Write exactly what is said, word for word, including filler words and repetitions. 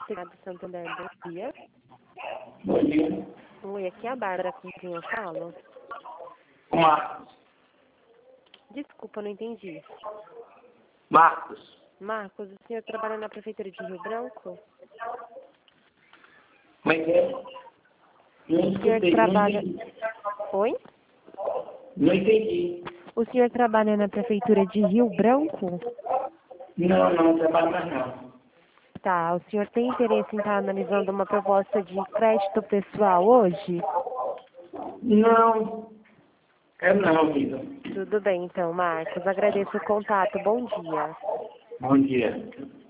Segado Santander, bom dia. Bom dia. Oi, aqui é a Bárbara com quem eu falo. O Marcos. Desculpa, não entendi. Marcos. Marcos, o senhor trabalha na Prefeitura de Rio Branco? Como é que é? Não O senhor escutei, trabalha... não entendi. Oi? Não entendi. O senhor trabalha na Prefeitura de Rio Branco? Não, não, trabalho mais não. Tá, o senhor tem interesse em estar analisando uma proposta de crédito pessoal hoje? Não. É não, vida. Tudo bem, então, Marcos. Agradeço o contato. Bom dia. Bom dia.